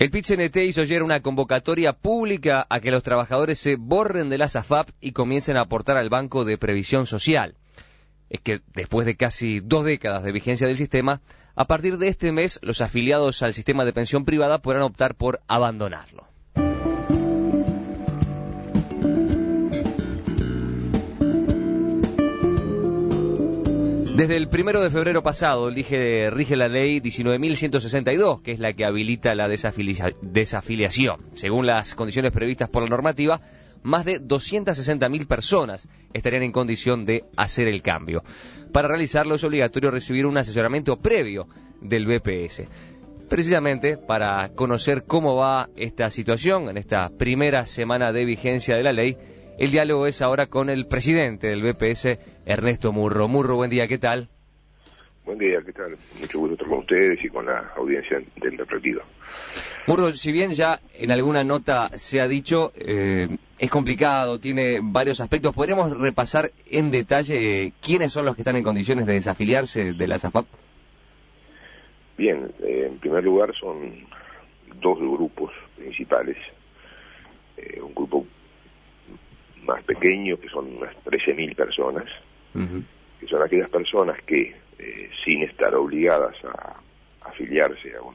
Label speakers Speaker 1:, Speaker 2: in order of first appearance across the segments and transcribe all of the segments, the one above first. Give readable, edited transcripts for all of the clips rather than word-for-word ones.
Speaker 1: El PIT-CNT hizo ayer una convocatoria pública a que los trabajadores se borren de las AFAP y comiencen a aportar al Banco de Previsión Social. Es que después de casi 2 décadas de vigencia del sistema, a partir de este mes los afiliados al sistema de pensión privada podrán optar por abandonarlo. Desde el 1 de febrero pasado rige la ley 19.162, que es la que habilita la desafiliación. Según las condiciones previstas por la normativa, más de 260.000 personas estarían en condición de hacer el cambio. Para realizarlo es obligatorio recibir un asesoramiento previo del BPS. Precisamente para conocer cómo va esta situación en esta primera semana de vigencia de la ley, el diálogo es ahora con el presidente del BPS, Ernesto Murro. Murro, buen día, ¿qué tal?
Speaker 2: Buen día, ¿qué tal? Mucho gusto estar con ustedes y con la audiencia del Repetido.
Speaker 1: Murro, si bien ya en alguna nota se ha dicho, es complicado, tiene varios aspectos, ¿podríamos repasar en detalle quiénes son los que están en condiciones de desafiliarse de las AFAP?
Speaker 2: Bien, en primer lugar son 2 grupos principales. Un grupo más pequeño, que son unas 13.000 personas, que son aquellas personas que, sin estar obligadas a afiliarse a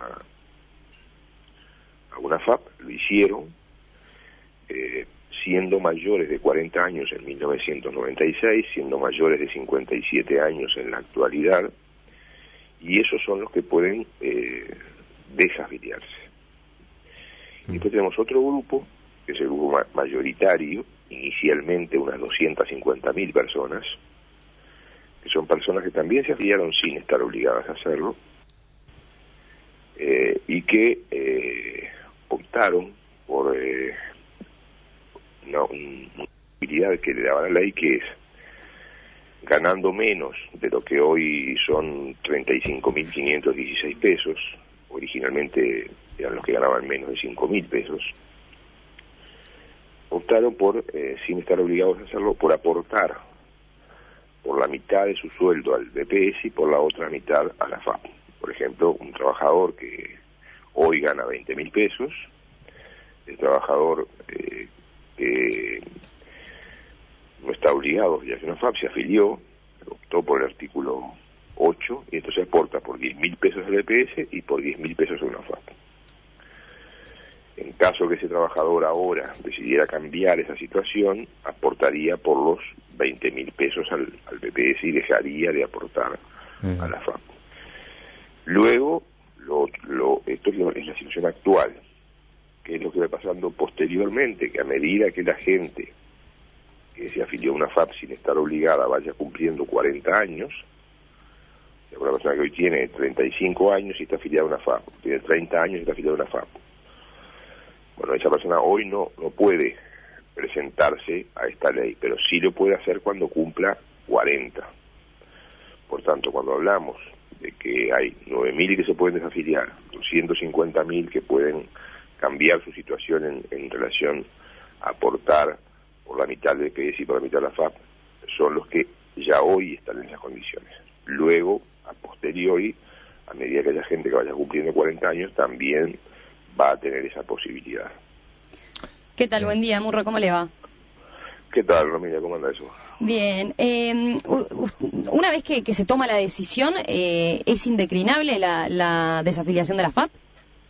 Speaker 2: una FAP, lo hicieron, siendo mayores de 40 años en 1996, siendo mayores de 57 años en la actualidad, y esos son los que pueden desafiliarse. Y después tenemos otro grupo, que es el grupo mayoritario, inicialmente unas 250.000 personas, que son personas que también se afiliaron sin estar obligadas a hacerlo, y que optaron por una posibilidad que le daba la ley, que es ganando menos de lo que hoy son 35.516 pesos, originalmente eran los que ganaban menos de 5.000 pesos, optaron por, sin estar obligados a hacerlo, por aportar por la mitad de su sueldo al BPS y por la otra mitad a la FAP. Por ejemplo, un trabajador que hoy gana 20.000 pesos, el trabajador que no está obligado ya a hacer una FAP, se afilió, optó por el artículo 8 y entonces aporta por 10.000 pesos al BPS y por 10.000 pesos a una FAP. En caso que ese trabajador ahora decidiera cambiar esa situación, aportaría por los 20.000 pesos al BPS y dejaría de aportar a la FAP. Luego, esto es la situación actual, que es lo que va pasando posteriormente, que a medida que la gente que se afilió a una FAP sin estar obligada vaya cumpliendo 40 años, una persona que hoy tiene 35 años y está afiliada a una FAP, tiene 30 años y está afiliada a una FAP. Bueno, esa persona hoy no puede presentarse a esta ley, pero sí lo puede hacer cuando cumpla 40. Por tanto, cuando hablamos de que hay 9.000 que se pueden desafiliar, 250.000 que pueden cambiar su situación en relación a aportar por la mitad del BPS y por la mitad de la FAP, son los que ya hoy están en esas condiciones. Luego, a posteriori, a medida que haya gente que vaya cumpliendo 40 años, también va a tener esa posibilidad.
Speaker 3: ¿Qué tal? Buen día, Murro, ¿cómo le va?
Speaker 2: ¿Qué tal, Romina? ¿Cómo anda eso?
Speaker 3: Bien. Una vez que se toma la decisión, ¿es indeclinable la desafiliación de la FAP?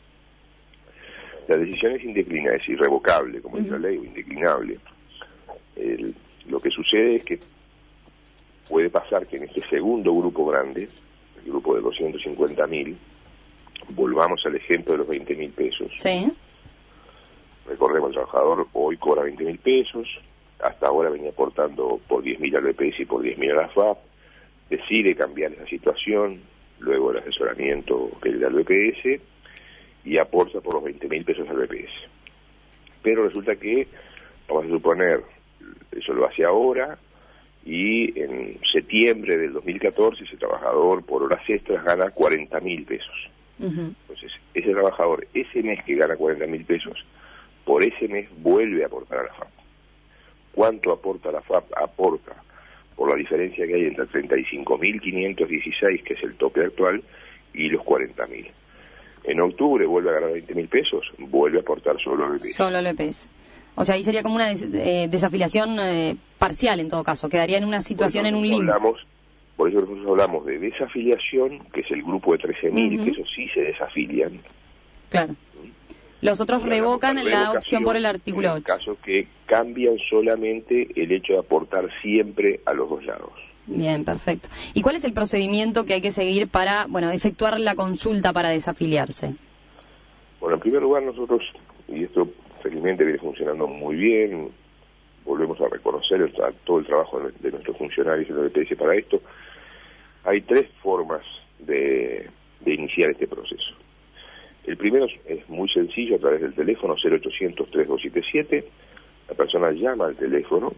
Speaker 2: La decisión es indeclinable, es irrevocable, como dice la ley, o indeclinable. Lo que sucede es que puede pasar que en este segundo grupo grande, el grupo de 250.000, volvamos al ejemplo de los 20.000 pesos.
Speaker 3: Sí.
Speaker 2: Recordemos, el trabajador hoy cobra 20.000 pesos, hasta ahora venía aportando por 10.000 al BPS y por 10.000 a la FAP, decide cambiar esa situación, luego el asesoramiento que le da al BPS, y aporta por los 20.000 pesos al BPS. Pero resulta que, vamos a suponer, eso lo hace ahora, y en septiembre del 2014 ese trabajador por horas extras gana 40.000 pesos. Entonces, ese trabajador, ese mes que gana 40.000 pesos, por ese mes vuelve a aportar a la FAP. ¿Cuánto aporta la FAP? Aporta por la diferencia que hay entre 35.516, que es el tope actual, y los 40.000. En octubre vuelve a ganar 20.000 pesos, vuelve a aportar solo al BPS.
Speaker 3: Solo al BPS. O sea, ahí sería como una desafiliación parcial en todo caso, quedaría en una situación, en un limbo.
Speaker 2: Por eso nosotros hablamos de desafiliación, que es el grupo de 13.000, que esos sí se desafilian.
Speaker 3: Claro. Los otros revocan la opción por el artículo 8.
Speaker 2: En el caso que cambian solamente el hecho de aportar siempre a los dos lados.
Speaker 3: Bien, perfecto. ¿Y cuál es el procedimiento que hay que seguir para, efectuar la consulta para desafiliarse?
Speaker 2: Bueno, en primer lugar nosotros, y esto felizmente viene funcionando muy bien, volvemos a reconocer todo el trabajo de nuestros funcionarios en el BPS para esto. Hay 3 formas de iniciar este proceso. El primero es muy sencillo, a través del teléfono 0800-3277. La persona llama al teléfono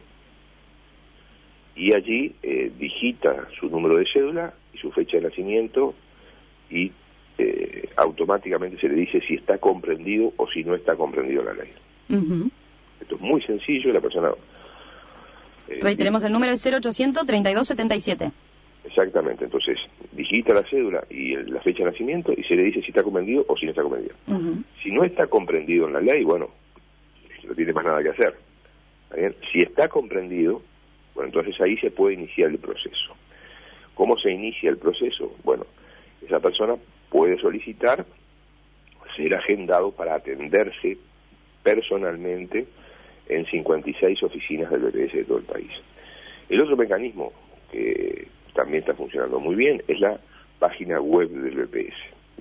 Speaker 2: y allí digita su número de cédula y su fecha de nacimiento y automáticamente se le dice si está comprendido o si no está comprendido la ley. Esto es muy sencillo, la persona...
Speaker 3: Reiteremos, el número es 0800-3277.
Speaker 2: Exactamente, entonces digita la cédula y la fecha de nacimiento y se le dice si está comprendido o si no está comprendido. Si no está comprendido en la ley, bueno, no tiene más nada que hacer. ¿Está bien? Si está comprendido, bueno, entonces ahí se puede iniciar el proceso. ¿Cómo se inicia el proceso? Bueno, esa persona puede solicitar ser agendado para atenderse personalmente en 56 oficinas del BPS de todo el país. El otro mecanismo que también está funcionando muy bien es la página web del BPS,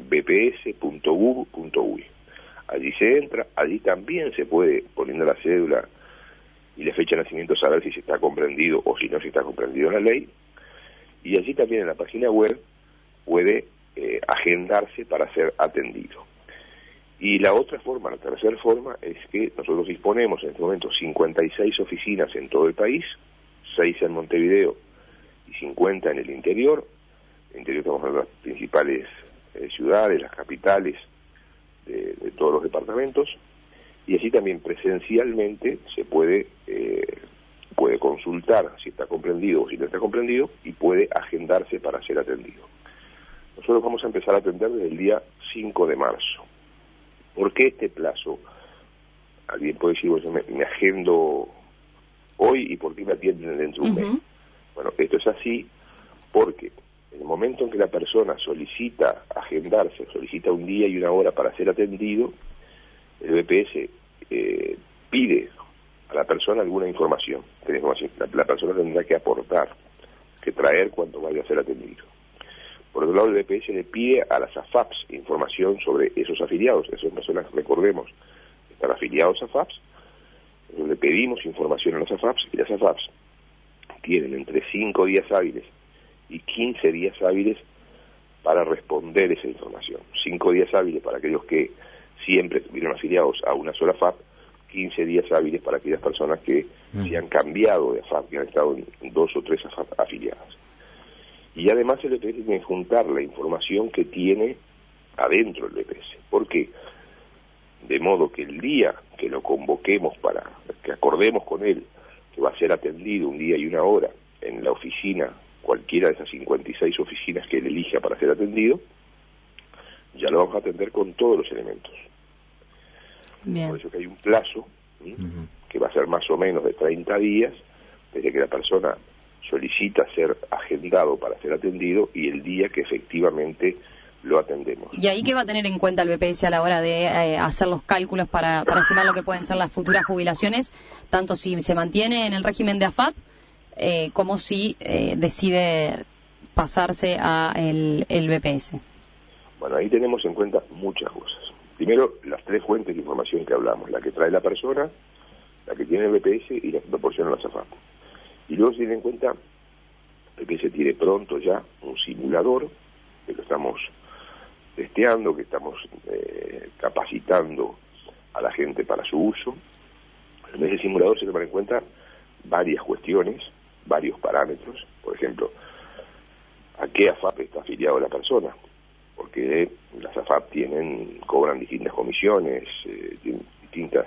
Speaker 2: bps.gov.uy. Allí se entra, allí también se puede, poniendo la cédula y la fecha de nacimiento, saber si se está comprendido o si no se está comprendido la ley, y allí también en la página web puede agendarse para ser atendido. Y la otra forma, la tercera forma, es que nosotros disponemos en este momento 56 oficinas en todo el país, 6 en Montevideo y 50 en el interior. En el interior estamos en las principales ciudades, las capitales de todos los departamentos, y así también presencialmente se puede consultar si está comprendido o si no está comprendido y puede agendarse para ser atendido. Nosotros vamos a empezar a atender desde el día 5 de marzo. ¿Por qué este plazo? Alguien puede decir, bueno, me agendo hoy y por qué me atienden dentro de un mes. Bueno, esto es así porque en el momento en que la persona solicita agendarse, solicita un día y una hora para ser atendido, el BPS pide a la persona alguna información. La persona tendrá que aportar, que traer cuando vaya a ser atendido. Por otro lado, el BPS le pide a las AFAPs información sobre esos afiliados. Esas personas, recordemos, están afiliados a AFAPs. Entonces, le pedimos información a las AFAPs y las AFAPs tienen entre 5 días hábiles y 15 días hábiles para responder esa información. 5 días hábiles para aquellos que siempre estuvieron afiliados a una sola AFAP, 15 días hábiles para aquellas personas que se han cambiado de AFAP, que han estado en 2 o 3 AFAP afiliadas. Y además el BPS tiene que juntar la información que tiene adentro del BPS. ¿Por qué? De modo que el día que lo convoquemos para que acordemos con él que va a ser atendido un día y una hora en la oficina, cualquiera de esas 56 oficinas que él elija para ser atendido, ya lo vamos a atender con todos los elementos. Bien. Por eso que hay un plazo que va a ser más o menos de 30 días desde que la persona solicita ser agendado para ser atendido y el día que efectivamente lo atendemos.
Speaker 3: ¿Y ahí qué va a tener en cuenta el BPS a la hora de hacer los cálculos para estimar lo que pueden ser las futuras jubilaciones, tanto si se mantiene en el régimen de AFAP como si decide pasarse a el BPS?
Speaker 2: Bueno, ahí tenemos en cuenta muchas cosas. Primero, las 3 fuentes de información que hablamos, la que trae la persona, la que tiene el BPS y la que proporciona la AFAP. Y luego se tiene en cuenta que se tiene pronto ya un simulador, que lo estamos testeando, que estamos capacitando a la gente para su uso. En ese simulador se toman en cuenta varias cuestiones, varios parámetros. Por ejemplo, ¿a qué AFAP está afiliado la persona? Porque las AFAP cobran distintas comisiones, tienen distintas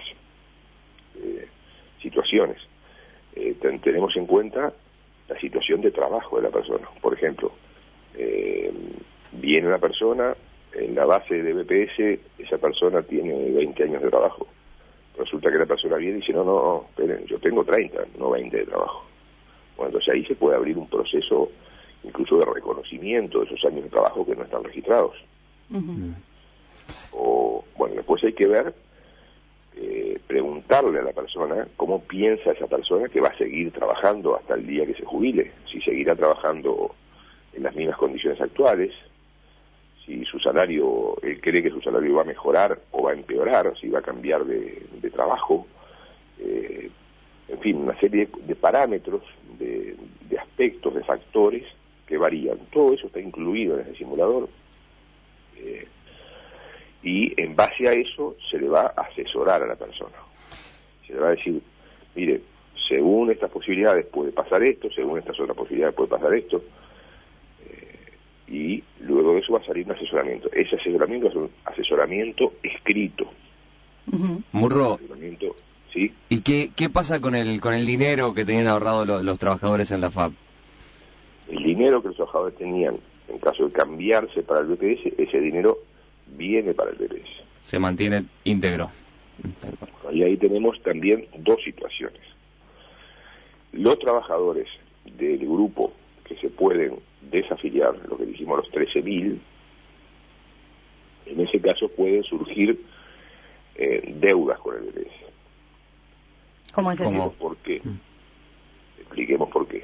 Speaker 2: situaciones. Tenemos en cuenta la situación de trabajo de la persona. Por ejemplo, viene una persona, en la base de BPS esa persona tiene 20 años de trabajo. Resulta que la persona viene y dice, no, esperen, yo tengo 30, no 20 de trabajo. Bueno, entonces ahí se puede abrir un proceso incluso de reconocimiento de esos años de trabajo que no están registrados. O, bueno, después hay que ver, preguntarle a la persona cómo piensa esa persona que va a seguir trabajando hasta el día que se jubile, si seguirá trabajando en las mismas condiciones actuales, si su salario, él cree que su salario va a mejorar o va a empeorar, si va a cambiar de trabajo, en fin, una serie de parámetros, de aspectos, de factores que varían. Todo eso está incluido en ese simulador, y en base a eso se le va a asesorar a la persona. Se le va a decir, mire, según estas posibilidades puede pasar esto, según estas otras posibilidades puede pasar esto, y luego de eso va a salir un asesoramiento. Ese asesoramiento es un asesoramiento escrito.
Speaker 1: Murro,
Speaker 2: ¿sí?
Speaker 1: ¿Y qué pasa con el dinero que tenían ahorrado los trabajadores en la FAP?
Speaker 2: El dinero que los trabajadores tenían, en caso de cambiarse para el BPS, ese dinero viene para el BPS.
Speaker 1: Se mantiene íntegro.
Speaker 2: Y ahí tenemos también dos situaciones. Los trabajadores del grupo que se pueden desafiliar, lo que dijimos los 13.000, en ese caso pueden surgir deudas con el BPS.
Speaker 3: ¿Cómo es eso?
Speaker 2: ¿Por qué? Expliquemos por qué.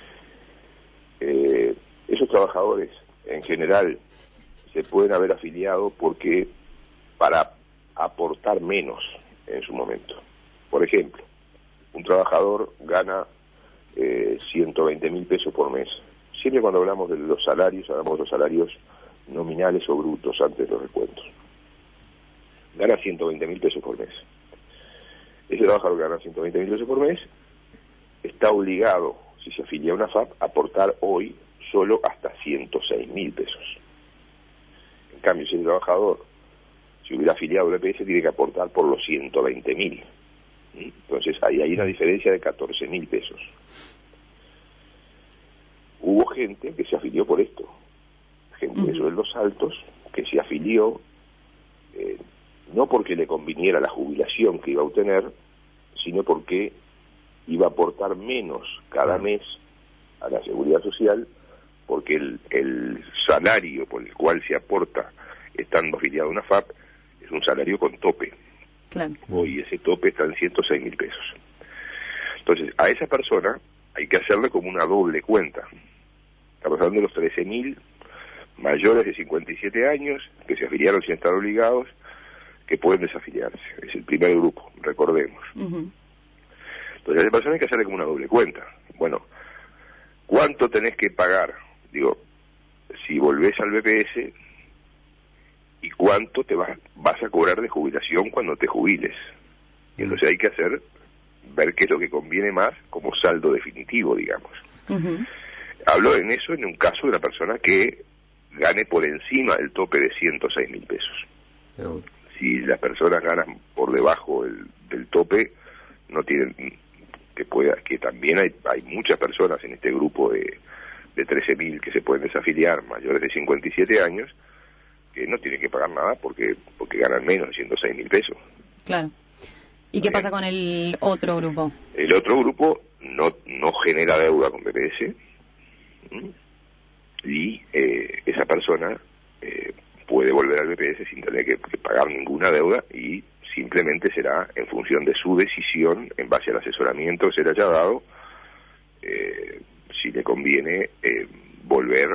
Speaker 2: Esos trabajadores, en general, se pueden haber afiliado porque para aportar menos en su momento. Por ejemplo, un trabajador gana 120.000 pesos por mes. Siempre cuando hablamos de los salarios, hablamos de los salarios nominales o brutos antes de los recuentos. Gana 120.000 pesos por mes. Ese trabajador que gana 120.000 pesos por mes está obligado, si se afilia a una FAP, a aportar hoy solo hasta 106.000 pesos. En cambio, si el trabajador si hubiera afiliado al BPS tiene que aportar por los 120.000. Entonces ahí hay una diferencia de 14.000 pesos. Hubo gente que se afilió por esto, gente de sueldos altos que se afilió no porque le conviniera la jubilación que iba a obtener, sino porque iba a aportar menos cada mes a la seguridad social, porque el salario por el cual se aporta estando afiliado a una FAP es un salario con tope.
Speaker 3: Claro.
Speaker 2: Hoy ese tope está en 106.000 pesos. Entonces, a esa persona hay que hacerle como una doble cuenta. Estamos hablando de los 13.000 mayores de 57 años que se afiliaron sin estar obligados, que pueden desafiliarse. Es el primer grupo, recordemos. Entonces, a esa persona hay que hacerle como una doble cuenta. Bueno, ¿cuánto tenés que pagar? Digo, si volvés al BPS, ¿y cuánto te vas a cobrar de jubilación cuando te jubiles? Y entonces hay que ver qué es lo que conviene más como saldo definitivo, digamos. Hablo en eso en un caso de una persona que gane por encima del tope de 106.000 pesos. Si las personas ganan por debajo del tope, no tienen que también hay muchas personas en este grupo de 13.000 que se pueden desafiliar, mayores de 57 años, que no tienen que pagar nada porque ganan menos de 106.000 pesos.
Speaker 3: Claro. ¿Y qué pasa con el otro grupo? El
Speaker 2: otro grupo no genera deuda con BPS, y esa persona puede volver al BPS sin tener que pagar ninguna deuda, y simplemente será en función de su decisión, en base al asesoramiento que se le haya dado, si le conviene volver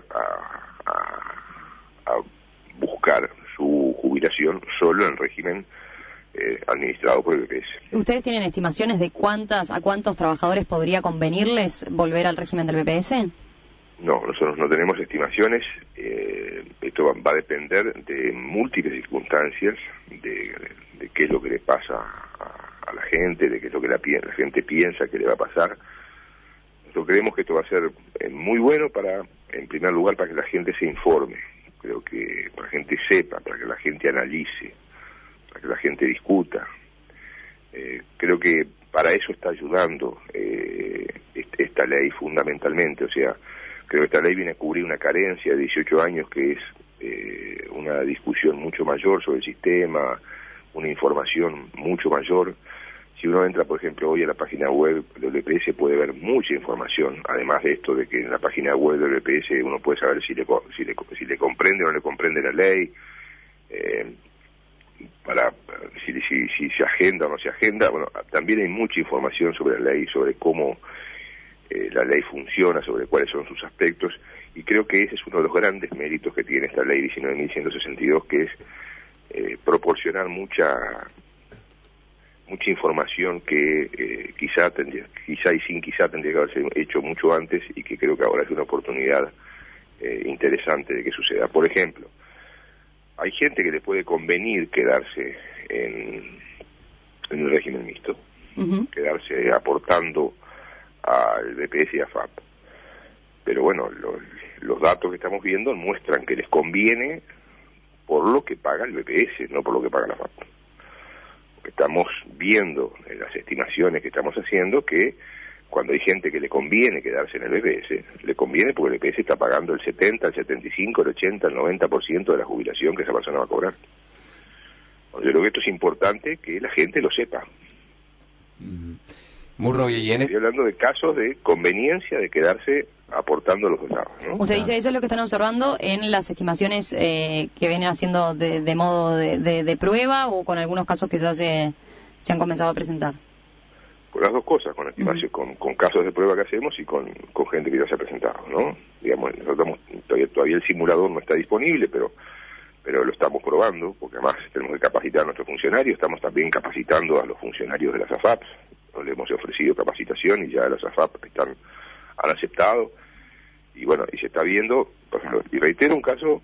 Speaker 2: a buscar su jubilación solo en el régimen administrado por el BPS.
Speaker 3: ¿Ustedes tienen estimaciones de a cuántos trabajadores podría convenirles volver al régimen del BPS?
Speaker 2: No, nosotros no tenemos estimaciones. Esto va a depender de múltiples circunstancias, de qué es lo que le pasa a la gente, de qué es lo que la gente piensa que le va a pasar. Nosotros creemos que esto va a ser muy bueno en primer lugar, para que la gente se informe. Creo que para que la gente sepa, para que la gente analice, para que la gente discuta. Creo que para eso está ayudando esta ley fundamentalmente. O sea, creo que esta ley viene a cubrir una carencia de 18 años que es una discusión mucho mayor sobre el sistema, una información mucho mayor. Si uno entra, por ejemplo, hoy a la página web del BPS, puede ver mucha información, además de esto de que en la página web del BPS uno puede saber si le comprende o no le comprende la ley, si se agenda o no se agenda. Bueno, también hay mucha información sobre la ley, sobre cómo la ley funciona, sobre cuáles son sus aspectos, y creo que ese es uno de los grandes méritos que tiene esta ley 19.162, que es proporcionar mucha información que quizá tendría que haberse hecho mucho antes, y que creo que ahora es una oportunidad interesante de que suceda. Por ejemplo, hay gente que le puede convenir quedarse en el régimen mixto, quedarse aportando al BPS y a FAP. Pero bueno, los datos que estamos viendo muestran que les conviene por lo que paga el BPS, no por lo que paga la FAP. Estamos viendo en las estimaciones que estamos haciendo que cuando hay gente que le conviene quedarse en el BPS, le conviene porque el BPS está pagando el 70, el 75, el 80, el 90% de la jubilación que esa persona va a cobrar. Yo creo que esto es importante que la gente lo sepa.
Speaker 1: Murro,
Speaker 2: estoy hablando de casos de conveniencia de quedarse aportando los donados, ¿no?
Speaker 3: Usted dice, eso es lo que están observando en las estimaciones que vienen haciendo de modo de prueba, o con algunos casos que ya se han comenzado a presentar.
Speaker 2: Con las dos cosas, con estimación, con casos de prueba que hacemos y con gente que ya se ha presentado, ¿no? Digamos, nosotros todavía el simulador no está disponible, pero lo estamos probando, porque además tenemos que capacitar a nuestros funcionarios. Estamos también capacitando a los funcionarios de las AFAP, le hemos ofrecido capacitación y ya las AFAP han aceptado, y bueno, y se está viendo, por ejemplo, y reitero un caso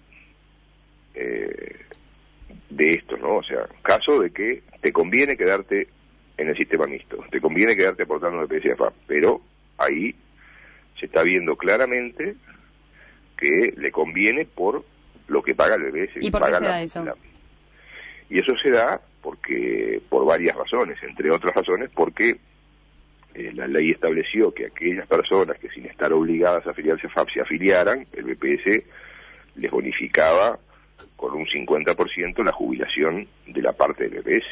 Speaker 2: de esto, ¿no? O sea, caso de que te conviene quedarte en el sistema mixto, te conviene quedarte aportando BPS y AFAP, pero ahí se está viendo claramente que le conviene por lo que paga el BPS.
Speaker 3: ¿Y por qué se da eso?
Speaker 2: Y eso se da por varias razones, entre otras razones porque la ley estableció que aquellas personas que sin estar obligadas a afiliarse a FAP se afiliaran, el BPS les bonificaba con un 50% la jubilación de la parte del BPS.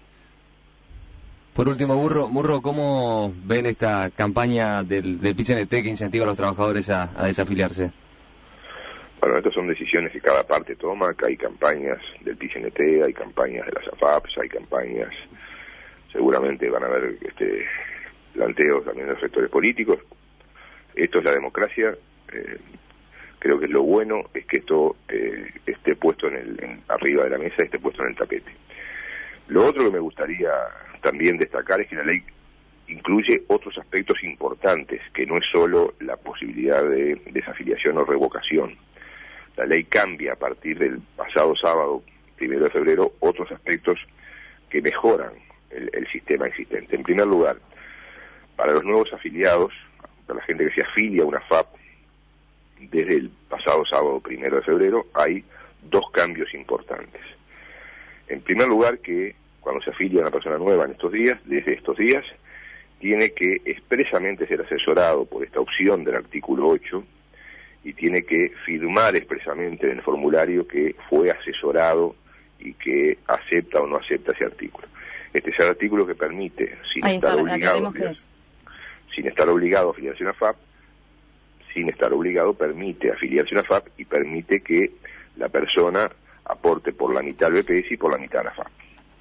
Speaker 1: Por último, Murro, ¿cómo ven esta campaña del PIT-CNT que incentiva a los trabajadores a desafiliarse?
Speaker 2: Bueno, estas son decisiones que cada parte toma, que hay campañas del PIT-CNT, hay campañas de las AFAPs, hay campañas, seguramente van a haber planteos también de los sectores políticos. Esto es la democracia. Creo que lo bueno es que esto esté puesto arriba de la mesa, esté puesto en el tapete. Lo otro que me gustaría también destacar es que la ley incluye otros aspectos importantes, que no es solo la posibilidad de desafiliación o revocación. La ley cambia a partir del pasado sábado, 1 de febrero, otros aspectos que mejoran el sistema existente. En primer lugar, para los nuevos afiliados, para la gente que se afilia a una FAP, desde el pasado sábado 1 de febrero, hay dos cambios importantes. En primer lugar, que cuando se afilia a una persona nueva en estos días, desde estos días, tiene que expresamente ser asesorado por esta opción del artículo 8, y tiene que firmar expresamente en el formulario que fue asesorado y que acepta o no acepta ese artículo. Este es el artículo que permite, sin estar obligado a afiliarse a una FAP, sin estar obligado, permite afiliarse a una FAP y permite que la persona aporte por la mitad al BPS y por la mitad a la FAP.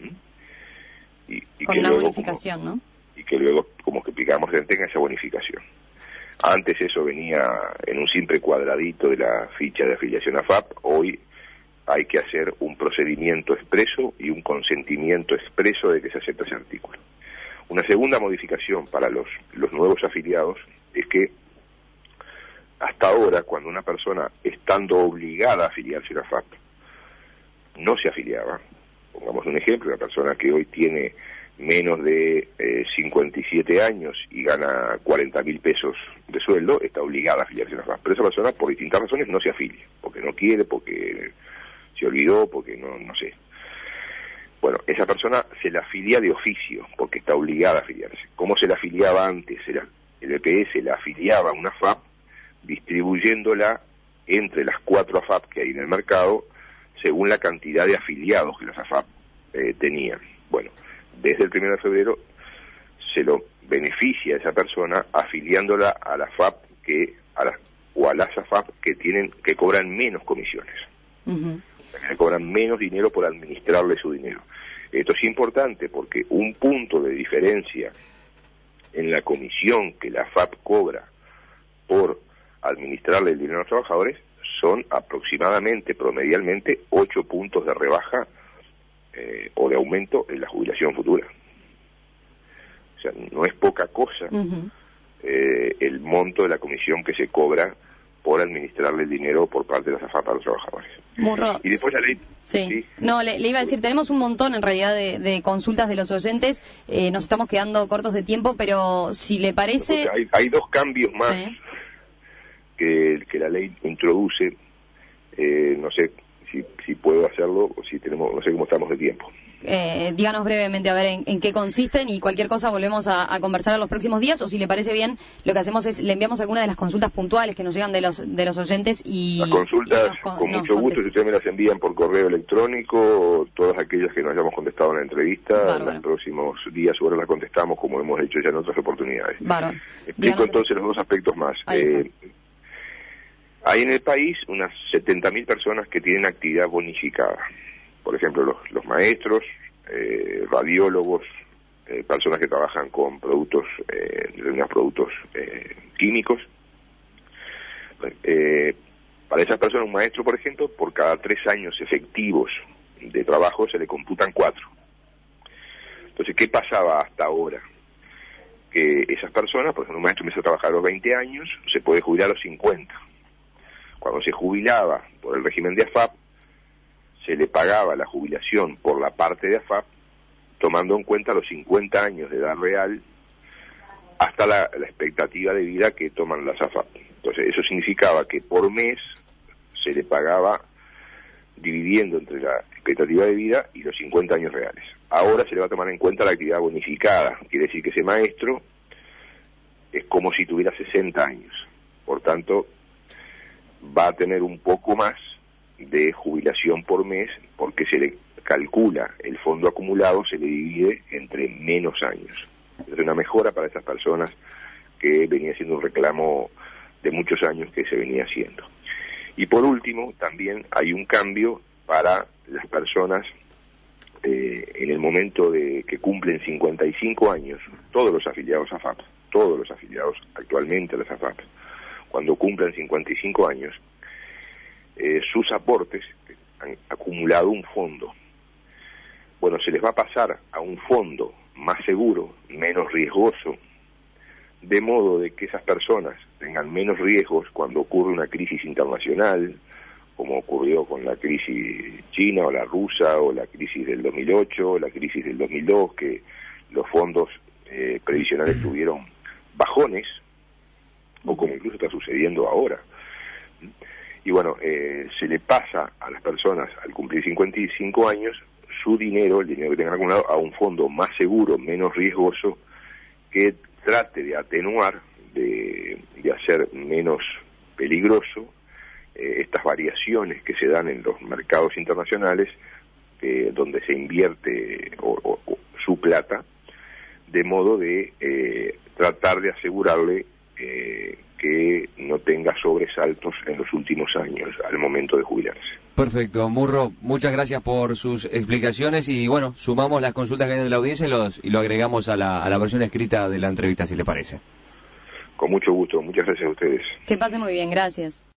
Speaker 2: Y
Speaker 3: con
Speaker 2: que
Speaker 3: una
Speaker 2: luego,
Speaker 3: bonificación, ¿no?
Speaker 2: Y que luego, como que explicamos, tenga esa bonificación. Antes eso venía en un simple cuadradito de la ficha de afiliación a FAP. Hoy hay que hacer un procedimiento expreso y un consentimiento expreso de que se acepta ese artículo. Una segunda modificación para los nuevos afiliados es que hasta ahora, cuando una persona, estando obligada a afiliarse a una FAP, no se afiliaba, pongamos un ejemplo, una persona que hoy tiene menos de 57 años y gana 40.000 pesos de sueldo, está obligada a afiliarse a una FAP. Pero esa persona, por distintas razones, no se afilia, porque no quiere, porque se olvidó, porque no sé. Bueno, esa persona se la afilia de oficio, porque está obligada a afiliarse. ¿Cómo se la afiliaba antes? El EPS la afiliaba a una FAP, distribuyéndola entre las 4 AFAP que hay en el mercado, según la cantidad de afiliados que las AFAP tenían. Bueno, desde el 1 de febrero se lo beneficia a esa persona afiliándola a la AFAP o a las AFAP que cobran menos comisiones. Que cobran menos dinero por administrarle su dinero. Esto es importante porque un punto de diferencia en la comisión que la AFAP cobra por administrarle el dinero a los trabajadores son aproximadamente, promedialmente, 8 puntos de rebaja o de aumento en la jubilación futura. O sea, no es poca cosa el monto de la comisión que se cobra por administrarle el dinero por parte de las AFAP a los trabajadores.
Speaker 3: Murro.
Speaker 2: Y después la ley...
Speaker 3: Sí. No, le iba a decir, tenemos un montón en realidad de consultas de los oyentes, nos estamos quedando cortos de tiempo, pero si le parece...
Speaker 2: Hay 2 cambios más que la ley introduce, no sé si puedo hacerlo o si tenemos, no sé cómo estamos de tiempo.
Speaker 3: Díganos brevemente a ver en qué consisten y cualquier cosa volvemos a conversar en los próximos días, o si le parece bien, lo que hacemos es le enviamos alguna de las consultas puntuales que nos llegan de los oyentes y...
Speaker 2: Las consultas, con mucho gusto, si ustedes me las envían por correo electrónico, todas aquellas que no hayamos contestado en la entrevista, en los próximos días ahora las contestamos como hemos hecho ya en otras oportunidades. Explico entonces los 2 aspectos más. Hay en el país unas 70.000 personas que tienen actividad bonificada. Por ejemplo, los maestros, radiólogos, personas que trabajan con productos, determinados productos químicos. Para esas personas, un maestro, por ejemplo, por cada 3 años efectivos de trabajo se le computan 4. Entonces, ¿qué pasaba hasta ahora? Que esas personas, por ejemplo, un maestro empieza a trabajar a los 20 años, se puede jubilar a los 50. Cuando se jubilaba por el régimen de AFAP, se le pagaba la jubilación por la parte de AFAP, tomando en cuenta los 50 años de edad real hasta la expectativa de vida que toman las AFAP. Entonces, eso significaba que por mes se le pagaba dividiendo entre la expectativa de vida y los 50 años reales. Ahora se le va a tomar en cuenta la actividad bonificada, quiere decir que ese maestro es como si tuviera 60 años. Por tanto, va a tener un poco más de jubilación por mes porque se le calcula el fondo acumulado, se le divide entre menos años. Es una mejora para esas personas que venía siendo un reclamo de muchos años que se venía haciendo. Y por último, también hay un cambio para las personas en el momento de que cumplen 55 años, todos los afiliados a AFAP, todos los afiliados actualmente a las AFAP, cuando cumplan 55 años, sus aportes han acumulado un fondo. Bueno, se les va a pasar a un fondo más seguro, menos riesgoso, de modo de que esas personas tengan menos riesgos cuando ocurre una crisis internacional, como ocurrió con la crisis china o la rusa, o la crisis del 2008, o la crisis del 2002, que los fondos previsionales tuvieron bajones, o como incluso está sucediendo ahora. Y bueno, se le pasa a las personas al cumplir 55 años su dinero, el dinero que tengan acumulado, a un fondo más seguro, menos riesgoso, que trate de atenuar, de hacer menos peligroso estas variaciones que se dan en los mercados internacionales, donde se invierte su plata, de modo de tratar de asegurarle que no tenga sobresaltos en los últimos años al momento de jubilarse.
Speaker 1: Perfecto, Murro, muchas gracias por sus explicaciones y bueno, sumamos las consultas que hay de la audiencia y lo agregamos a la versión escrita de la entrevista, si le parece.
Speaker 2: Con mucho gusto, muchas gracias a ustedes.
Speaker 3: Que pase muy bien, gracias.